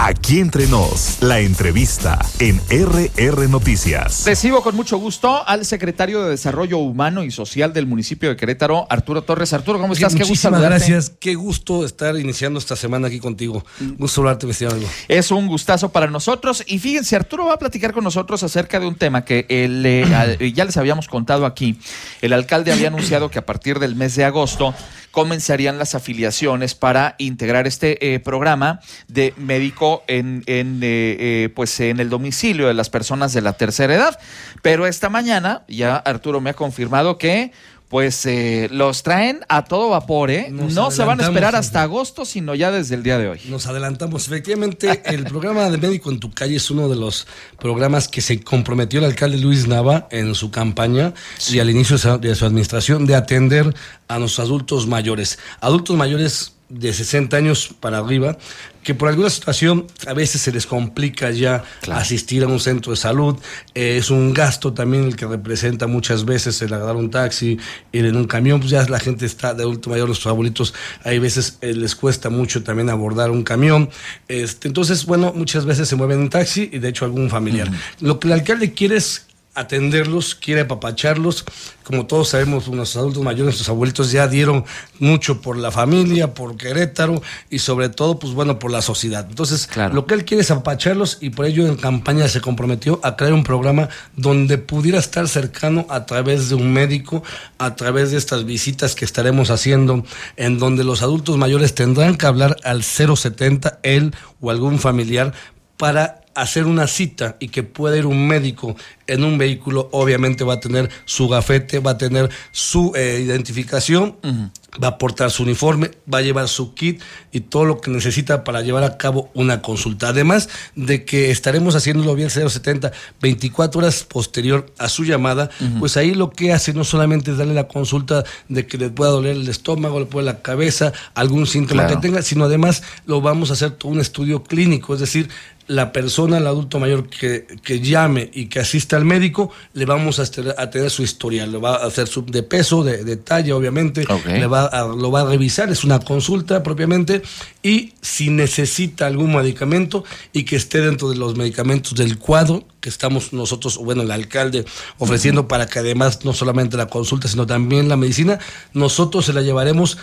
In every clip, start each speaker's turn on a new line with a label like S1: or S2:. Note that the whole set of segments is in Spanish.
S1: Aquí entre nos, la entrevista en RR Noticias.
S2: Recibo con mucho gusto al secretario de Desarrollo Humano y Social del municipio de Querétaro, Arturo Torres. Arturo, ¿cómo estás?
S3: Qué gusto saludarte. Gracias, qué gusto estar iniciando esta semana aquí contigo. Gusto hablarte, mi estimado amigo.
S2: Es un gustazo para nosotros. Y fíjense, Arturo va a platicar con nosotros acerca de un tema que ya les habíamos contado aquí. El alcalde había anunciado que a partir del mes de agosto comenzarían las afiliaciones para integrar este programa de médico en el domicilio de las personas de la tercera edad. Pero esta mañana ya Arturo me ha confirmado que los traen a todo vapor, ¿eh? No se van a esperar hasta agosto, sino ya desde el día de hoy.
S3: Nos adelantamos. Efectivamente, el programa de Médico en tu Calle es uno de los programas que se comprometió el alcalde Luis Nava en su campaña y al inicio de su administración de atender a nuestros adultos mayores. Adultos mayores de 60 años para arriba, que por alguna situación a veces se les complica ya asistir a un centro de salud. Es un gasto también el que representa muchas veces el agarrar un taxi, ir en un camión. Pues ya la gente está de adulto mayor, los abuelitos, hay veces les cuesta mucho también abordar un camión. Entonces, bueno, muchas veces se mueven en taxi y de hecho algún familiar. Lo que el alcalde quiere es atenderlos, quiere apapacharlos. Como todos sabemos, nuestros adultos mayores, nuestros abuelitos ya dieron mucho por la familia, por Querétaro y sobre todo, por la sociedad. Entonces, lo que él quiere es apapacharlos y por ello en campaña se comprometió a crear un programa donde pudiera estar cercano a través de un médico, a través de estas visitas que estaremos haciendo, en donde los adultos mayores tendrán que hablar al 070, él o algún familiar, para hacer una cita y que pueda ir un médico en un vehículo. Obviamente va a tener su gafete, va a tener su identificación, va a portar su uniforme, va a llevar su kit y todo lo que necesita para llevar a cabo una consulta. Además de que estaremos haciéndolo bien 070, 24 horas posterior a su llamada, pues ahí lo que hace no solamente es darle la consulta de que le pueda doler el estómago, le pueda la cabeza, algún síntoma que tenga, sino además lo vamos a hacer todo un estudio clínico, es decir, la persona, el adulto mayor que llame y que asista al médico, le vamos a tener su historial, le va a hacer de peso, de talla, obviamente, lo va a revisar, es una consulta propiamente, y si necesita algún medicamento y que esté dentro de los medicamentos del cuadro que estamos nosotros, el alcalde ofreciendo, para que además no solamente la consulta, sino también la medicina, nosotros se la llevaremos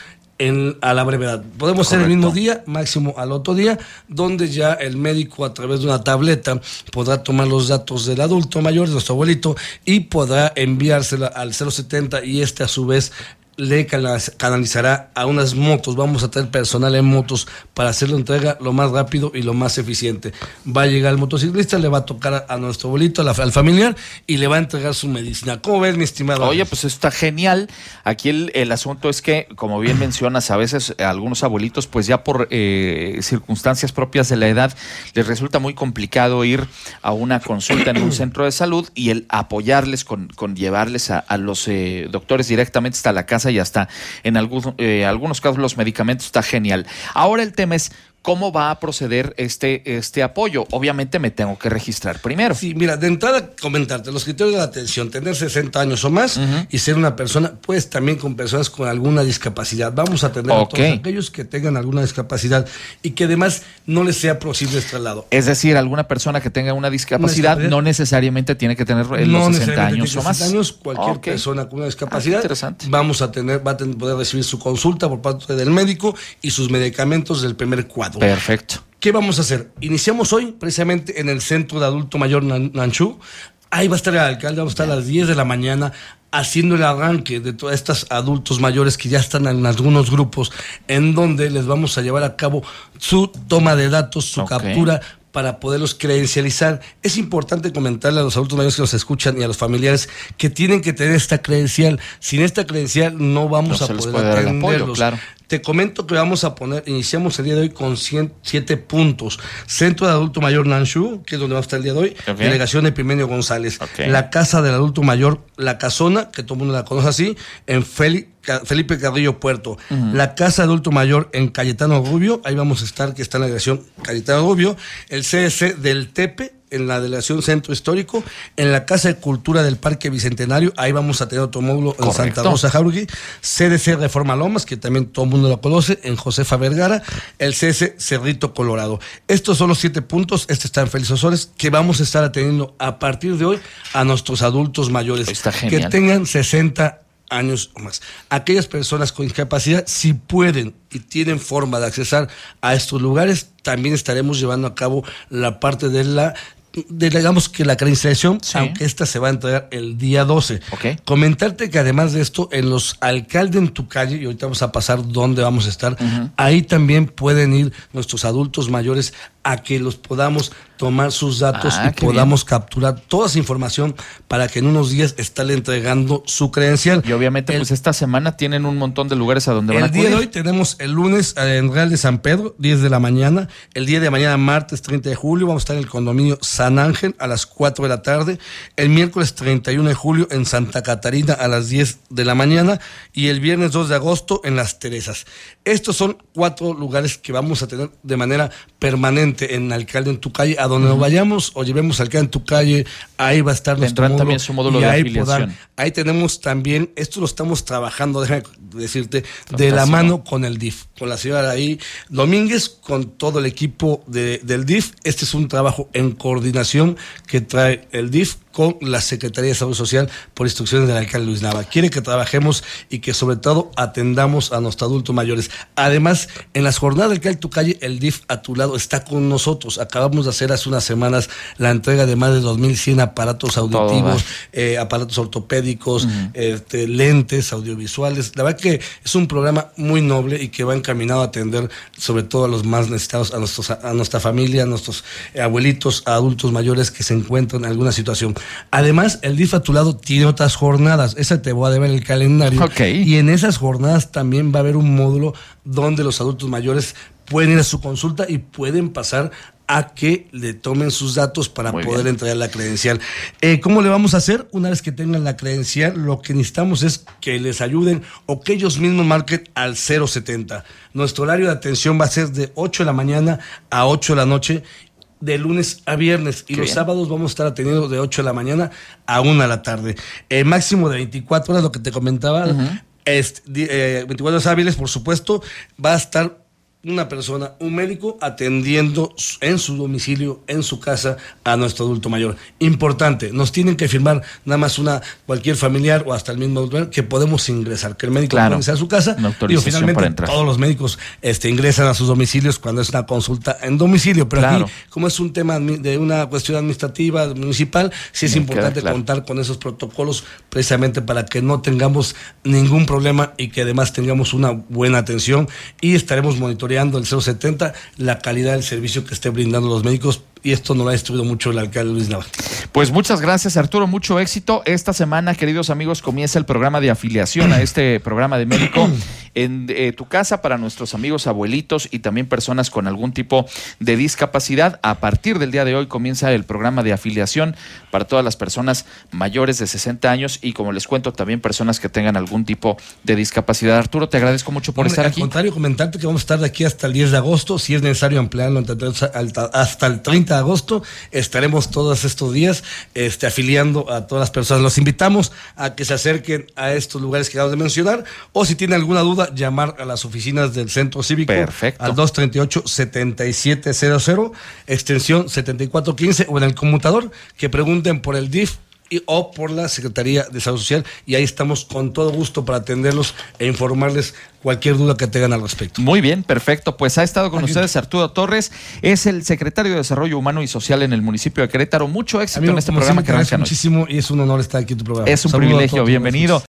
S3: a la brevedad. Podemos ser el mismo día, máximo al otro día, donde ya el médico a través de una tableta podrá tomar los datos del adulto mayor, de nuestro abuelito, y podrá enviársela al 070 y a su vez le canalizará a unas motos. Vamos a tener personal en motos para hacer la entrega lo más rápido y lo más eficiente. Va a llegar el motociclista, le va a tocar a nuestro abuelito, al familiar, y le va a entregar su medicina. ¿Cómo ves, mi estimado?
S2: Oye, pues está genial. Aquí el asunto es que, como bien mencionas, a veces a algunos abuelitos, pues ya por circunstancias propias de la edad, les resulta muy complicado ir a una consulta en un centro de salud, y el apoyarles con llevarles a los doctores directamente hasta la casa y hasta en algunos casos los medicamentos, está genial. Ahora el tema es ¿cómo va a proceder este apoyo? Obviamente me tengo que registrar primero.
S3: Sí, mira, de entrada comentarte los criterios de la atención: tener 60 años o más y ser una persona, pues también con personas con alguna discapacidad. Vamos a atender a todos aquellos que tengan alguna discapacidad y que además no les sea posible el traslado.
S2: Es decir, alguna persona que tenga una discapacidad no necesariamente tiene que tener los 60 años o más.
S3: Cualquier persona con una discapacidad va a poder recibir su consulta por parte del médico y sus medicamentos del primer cuadro.
S2: Perfecto.
S3: ¿Qué vamos a hacer? Iniciamos hoy precisamente en el Centro de Adulto Mayor Nanchú. Ahí va a estar el alcalde, vamos a estar a las 10 de la mañana haciendo el arranque de todos estos adultos mayores que ya están en algunos grupos, en donde les vamos a llevar a cabo su toma de datos, su captura, para poderlos credencializar. Es importante comentarle a los adultos mayores que nos escuchan y a los familiares que tienen que tener esta credencial. Sin esta credencial no vamos a poder atenderlos. Te comento que iniciamos el día de hoy con 107 puntos. Centro de Adulto Mayor Nanchú, que es donde va a estar el día de hoy, Delegación Epimenio González. La Casa del Adulto Mayor La Casona, que todo el mundo la conoce así, en Felipe Carrillo Puerto. La Casa de Adulto Mayor en Cayetano Rubio, ahí vamos a estar, que está en la delegación Cayetano Rubio. El CDC del Tepe, en la delegación Centro Histórico, en la Casa de Cultura del Parque Bicentenario, ahí vamos a tener otro módulo en Santa Rosa Jauregui, CDC Reforma Lomas, que también todo el mundo lo conoce, en Josefa Vergara, el CS Cerrito Colorado. Estos son los 7 puntos, está en Félix Osores, que vamos a estar atendiendo a partir de hoy a nuestros adultos mayores que tengan 60 años o más. Aquellas personas con discapacidad, si pueden y tienen forma de accesar a estos lugares, también estaremos llevando a cabo la parte de digamos que la credencialización, aunque esta se va a entregar el día 12.
S2: Okay.
S3: Comentarte que además de esto, en los Alcalde en tu calle, y ahorita vamos a pasar dónde vamos a estar, ahí también pueden ir nuestros adultos mayores a que los podamos tomar sus datos y podamos capturar toda esa información para que en unos días estarle entregando su credencial.
S2: Y obviamente pues esta semana tienen un montón de lugares a donde van a acudir.
S3: El día de hoy tenemos el lunes en Real de San Pedro, 10 de la mañana. El día de mañana, martes 30 de julio, vamos a estar en el condominio San Ángel a las 4 de la tarde. El miércoles 31 de julio en Santa Catarina a las 10 de la mañana. Y el viernes 2 de agosto en Las Teresas. Estos son 4 lugares que vamos a tener de manera permanente en Alcalde en tu calle, a donde nos vayamos o llevemos Alcalde en tu calle, ahí va a estar nuestro módulo.
S2: También su módulo de afiliación.
S3: Ahí tenemos también, esto lo estamos trabajando, déjame decirte, de la mano con el DIF, con la señora ahí Domínguez, con todo el equipo del DIF. Este es un trabajo en coordinación que trae el DIF con la Secretaría de Salud Social por instrucciones del alcalde Luis Nava. Quiere que trabajemos y que sobre todo atendamos a nuestros adultos mayores. Además, en las jornadas del alcalde tu calle, el DIF a tu lado está con nosotros. Acabamos de hacer hace unas semanas la entrega de más de 2,100 aparatos auditivos, aparatos ortopédicos, lentes audiovisuales. La verdad que es un programa muy noble y que va encaminado a atender sobre todo a los más necesitados, a nuestra familia, a nuestros abuelitos, a adultos mayores que se encuentran en alguna situación. Además, el DIF a tu lado tiene otras jornadas. Esa te voy a deber el calendario. Y en esas jornadas también va a haber un módulo donde los adultos mayores pueden ir a su consulta y pueden pasar a que le tomen sus datos para poder entregar la credencial. ¿Cómo le vamos a hacer? Una vez que tengan la credencial, lo que necesitamos es que les ayuden o que ellos mismos marquen al 070. Nuestro horario de atención va a ser de 8 de la mañana a 8 de la noche, de lunes a viernes, y los sábados vamos a estar atendiendo de 8 de la mañana a 1 de la tarde. Máximo de 24 horas, lo que te comentaba, 24 horas hábiles, por supuesto, va a estar una persona, un médico, atendiendo en su domicilio, en su casa, a nuestro adulto mayor. Importante, nos tienen que firmar nada más cualquier familiar o hasta el mismo adulto que podemos ingresar, que el médico puede ingresar a su casa.
S2: Y finalmente
S3: todos los médicos ingresan a sus domicilios cuando es una consulta en domicilio, pero aquí, como es un tema de una cuestión administrativa municipal, sí es importante contar con esos protocolos precisamente para que no tengamos ningún problema y que además tengamos una buena atención, y estaremos monitoreando el 070 la calidad del servicio que esté brindando los médicos, y esto nos lo ha instruido mucho el alcalde Luis Nava.
S2: Pues muchas gracias, Arturo, mucho éxito. Esta semana, queridos amigos, comienza el programa de afiliación a este programa de médico en tu casa para nuestros amigos abuelitos y también personas con algún tipo de discapacidad. A partir del día de hoy comienza el programa de afiliación para todas las personas mayores de 60 años y, como les cuento, también personas que tengan algún tipo de discapacidad. Arturo, te agradezco mucho por estar aquí.
S3: Al contrario, comentarte que vamos a estar de aquí hasta el 10 de agosto, si es necesario ampliarlo hasta el 30 de agosto, estaremos todos estos días afiliando a todas las personas. Los invitamos a que se acerquen a estos lugares que acabamos de mencionar, o si tienen alguna duda, llamar a las oficinas del Centro Cívico al 238-7700, extensión 7415, o en el conmutador que pregunten por el DIF o por la Secretaría de Salud Social, y ahí estamos con todo gusto para atenderlos e informarles cualquier duda que tengan al respecto.
S2: Muy bien, perfecto. Pues ha estado con ustedes Arturo Torres, es el secretario de Desarrollo Humano y Social en el municipio de Querétaro. Mucho éxito en este programa que arranca hoy.
S3: Muchísimo, y es un honor estar aquí en tu programa.
S2: Es un privilegio, bienvenido.